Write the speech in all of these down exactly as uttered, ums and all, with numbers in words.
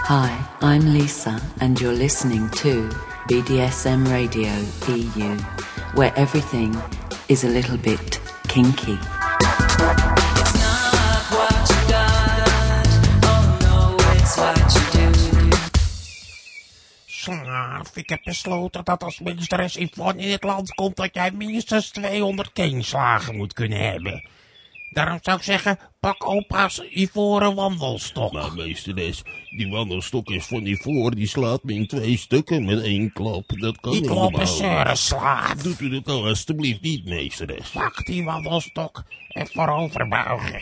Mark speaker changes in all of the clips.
Speaker 1: Hi, I'm Lisa, and you're listening to B D S M Radio E U, where everything is a little bit kinky.
Speaker 2: It's not what you got, oh no, it's what you do.
Speaker 3: Slaaf, ik heb besloten dat als meesteres Yvonne in het land komt, dat jij minstens tweehonderd keenslagen moet kunnen hebben. Daarom zou ik zeggen, pak opa's ivoren wandelstok.
Speaker 4: Maar meesteres, die wandelstok is van ivoor, die slaat me in twee stukken met één klap. Dat kan
Speaker 3: Die
Speaker 4: niet
Speaker 3: kloppen
Speaker 4: normaal.
Speaker 3: zeuren, slaaf.
Speaker 4: Doet u dat nou alstublieft niet, meesteres.
Speaker 3: Pak die wandelstok en vooroverbuigen.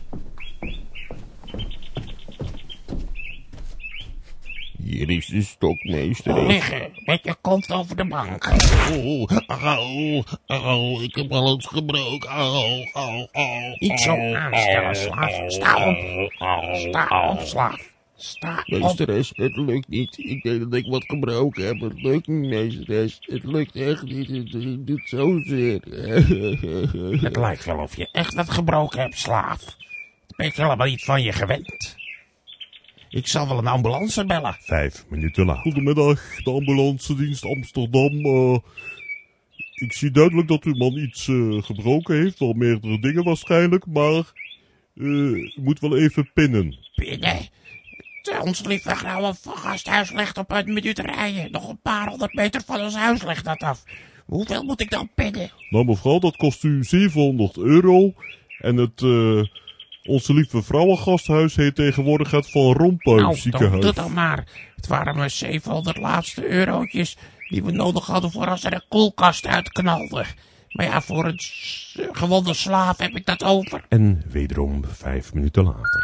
Speaker 4: Hier is de stok, meesteres.
Speaker 3: Liggen, met je kont over de bank.
Speaker 4: Oh, au, au, ik heb alles gebroken. Au, au, au.
Speaker 3: Niet zo aanstellen, slaaf. Sta op. Sta op, slaaf. Sta op.
Speaker 4: Meesteres, het lukt niet. Ik denk dat ik wat gebroken heb. Het lukt niet, meesteres. Het lukt echt niet. Het, het doet zozeer.
Speaker 3: Het lijkt wel of je echt wat gebroken hebt, slaaf. Dat ben je helemaal niet van je gewend. Ik zal wel een ambulance bellen.
Speaker 5: Vijf minuten later. Goedemiddag, de ambulancedienst Amsterdam. Uh, ik zie duidelijk dat uw man iets uh, gebroken heeft. Wel meerdere dingen waarschijnlijk, maar uh, u moet wel even pinnen.
Speaker 3: Binnen. Ons lieve grauwe gasthuis ligt op een minuut rijden. Nog een paar honderd meter van ons huis ligt dat af. Hoeveel moet ik dan pinnen?
Speaker 5: Nou mevrouw, dat kost u zevenhonderd euro. En het... Uh, Onze lieve vrouwengasthuis heet tegenwoordig het Van Rompuy
Speaker 3: Nou,
Speaker 5: ziekenhuis.
Speaker 3: doe het dan maar. Het waren maar zevenhonderd laatste eurotjes die we nodig hadden voor als er een koelkast uitknalde. Maar ja, voor een s- gewonde slaaf heb ik dat over.
Speaker 5: En wederom vijf minuten later.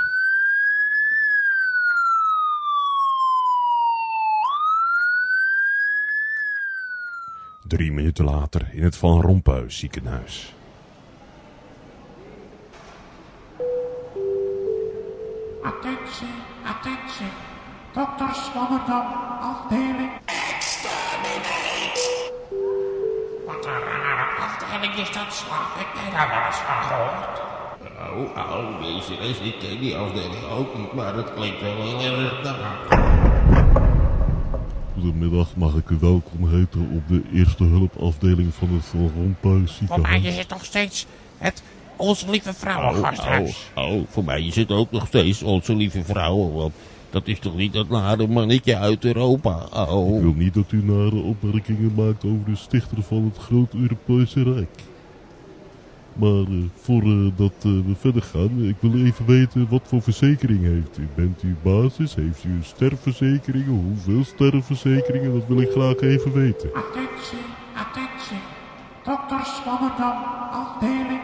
Speaker 5: Drie minuten later in het Van Rompuy ziekenhuis.
Speaker 3: Attentie, attentie. Dokter Swammerdam, afdeling. Wat een rare afdeling is dat, slaaf. Heb jij daar wel eens van gehoord?
Speaker 4: Au, au, meesteres, ik ken die afdeling ook niet, maar het klinkt wel heel erg naar.
Speaker 5: Goedemiddag, mag ik u welkom heten op de eerste hulpafdeling van het Van Rompuy
Speaker 3: Voor mij
Speaker 5: ziekenhuis.
Speaker 3: is het nog steeds het Onze Lieve
Speaker 4: Au,
Speaker 3: Vrouwengasthuis.
Speaker 4: au, au, voor mij is het ook nog steeds onze lieve vrouwen, want dat is toch niet dat nare mannetje uit Europa,
Speaker 5: Ik
Speaker 4: au.
Speaker 5: wil niet dat u nare opmerkingen maakt over de stichter van het groot Europese Rijk. Maar uh, voordat uh, we verder gaan, ik wil even weten wat voor verzekering heeft u. Bent u basis? Heeft u sterfverzekeringen? Hoeveel sterfverzekeringen? Dat wil ik graag even weten.
Speaker 3: Attentie, attentie. Dokter Swammerdam, afdeling.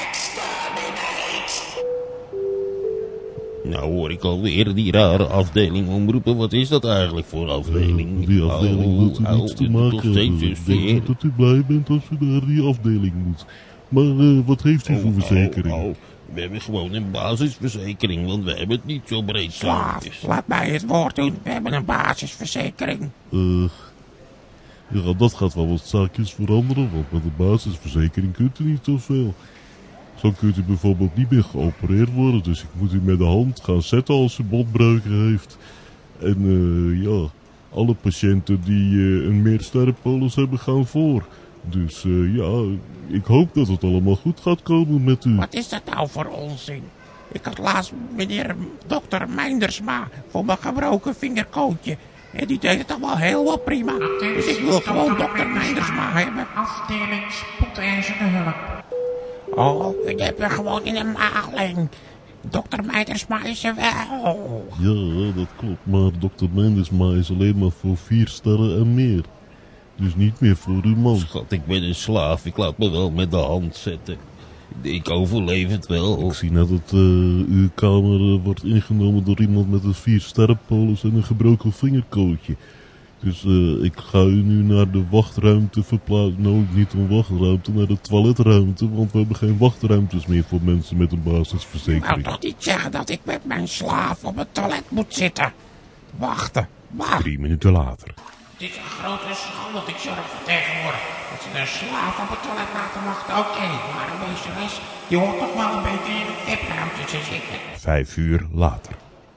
Speaker 4: Nou hoor ik alweer die rare afdeling omroepen, wat is dat eigenlijk voor afdeling?
Speaker 5: Uh, die afdeling
Speaker 4: Au,
Speaker 5: moet u
Speaker 4: au,
Speaker 5: niets te
Speaker 4: het doet
Speaker 5: maken
Speaker 4: nog
Speaker 5: hebben.
Speaker 4: steeds
Speaker 5: Ik
Speaker 4: zo
Speaker 5: denk
Speaker 4: zeer.
Speaker 5: niet dat u blij bent als u naar die afdeling moet. Maar uh, wat heeft u voor
Speaker 4: Au,
Speaker 5: verzekering?
Speaker 4: au, au. We hebben gewoon een basisverzekering, want we hebben het niet zo breed
Speaker 3: Slaaf,
Speaker 4: zaakjes.
Speaker 3: laat mij het woord doen. We hebben een basisverzekering.
Speaker 5: Uh, ja, dat gaat wel wat zaakjes veranderen, want met een basisverzekering kunt u niet zoveel. Zo kunt u bijvoorbeeld niet meer geopereerd worden, dus ik moet u met de hand gaan zetten als u botbreuken heeft. En uh, ja, alle patiënten die uh, een meersterrenpolis hebben gaan voor. Dus uh, ja, ik hoop dat het allemaal goed gaat komen met u.
Speaker 3: Wat is dat nou voor onzin? Ik had laatst meneer dokter Meindersma voor mijn gebroken vingerkootje. En die deed het allemaal helemaal prima. Dus ik wil gewoon dokter Meindersma hebben. Afdeling spoedeisende hulp. Oh, ik heb er gewoon in een maagling. Dokter Meindersma is er wel.
Speaker 5: Ja, dat klopt, maar dokter Mendesma is alleen maar voor vier sterren en meer. Dus niet meer voor uw man.
Speaker 4: Schat, ik ben een slaaf, ik laat me wel met de hand zetten. Ik overleef het wel.
Speaker 5: Ik zie net dat uh, uw kamer uh, wordt ingenomen door iemand met een vier sterrenpolis en een gebroken vingerkootje. Dus uh, ik ga u nu naar de wachtruimte verplaatsen. Nou, niet een wachtruimte, naar de toiletruimte. Want we hebben geen wachtruimtes meer voor mensen met een
Speaker 3: Ik wou
Speaker 5: basisverzekering.
Speaker 3: toch niet zeggen dat ik met mijn slaaf op het toilet moet zitten. Wachten, wacht.
Speaker 5: Drie minuten later.
Speaker 3: Het is een grote schande dat ik zorg voor tegenwoordig. Dat ze een slaaf op het toilet laten wachten. Oké, maar een meesteres, je hoort toch wel een beetje in de tipruimte te zitten.
Speaker 5: Vijf uur later.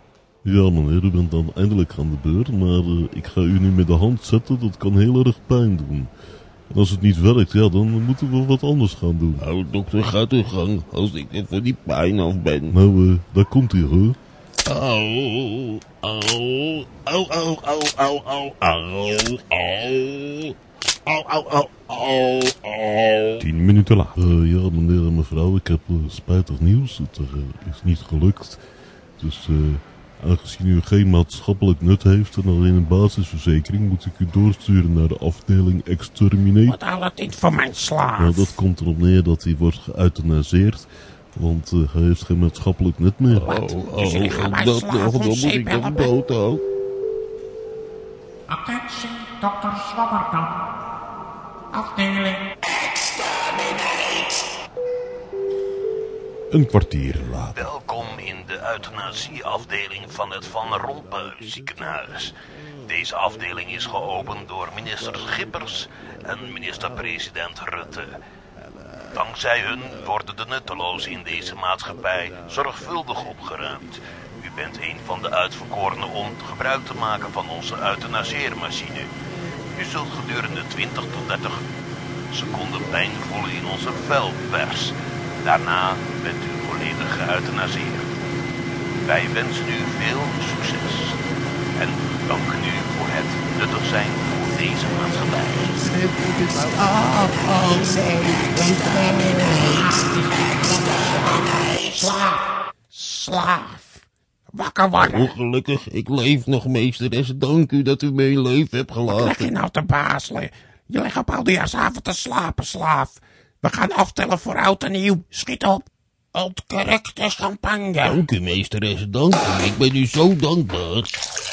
Speaker 5: Ja, meneer, u bent dan eindelijk aan de beurt, maar uh, ik ga u nu met de hand zetten, dat kan heel erg pijn doen. En als het niet werkt, ja, dan moeten we wat anders gaan doen.
Speaker 4: Nou, dokter, gaat uw gang als ik er voor die pijn af ben.
Speaker 5: Nou, uh, daar komt hij, hoor.
Speaker 4: Au, au, au, au, au, au, au, au, au. Au, au, au, au, au.
Speaker 5: Tien minuten later. Uh, ja, meneer en mevrouw, ik heb uh, spijtig nieuws. Het uh, is niet gelukt. Dus uh, aangezien u geen maatschappelijk nut heeft en alleen een basisverzekering, moet ik u doorsturen naar de afdeling Exterminate.
Speaker 3: Wat houdt dit voor mijn slaaf?
Speaker 5: Nou, dat komt erop neer dat hij wordt geëuthanaseerd. Want uh, hij heeft geen maatschappelijk nut meer.
Speaker 3: Wat?
Speaker 4: Oh,
Speaker 3: Dus jullie gaan mij
Speaker 4: dat
Speaker 3: slaaf
Speaker 4: nog,
Speaker 3: om
Speaker 4: dan moet
Speaker 3: zeep
Speaker 4: ik hem
Speaker 3: helpen?
Speaker 4: dood ook.
Speaker 3: Attentie, dokter Zwammerdam. Afdeling.
Speaker 5: Een kwartier later.
Speaker 6: Welkom in de euthanasieafdeling van het Van Rompuy ziekenhuis. Deze afdeling is geopend door minister Schippers en minister-president Rutte. Dankzij hun worden de nuttelozen in deze maatschappij zorgvuldig opgeruimd. U bent een van de uitverkorenen om gebruik te maken van onze euthanaseermachine. U zult gedurende twintig tot dertig seconden pijn voelen in onze vuilpers. Daarna bent u volledig geëuthanaseerd. Wij wensen u veel succes en danken u voor het nuttig zijn voor deze maatschappij.
Speaker 3: Slaaf. Slaaf. Wakker worden.
Speaker 4: Oh, gelukkig, ik leef nog, meesteres. Dank u dat u me in leven hebt
Speaker 3: Leg je
Speaker 4: gelaten.
Speaker 3: nou te bazelen? Je legt op oudejaarsavond te slapen, slaaf. We gaan aftellen voor oud en nieuw. Schiet op. Oud correcte champagne.
Speaker 4: Dank u, meesteres. Dank u. Ik ben u zo dankbaar.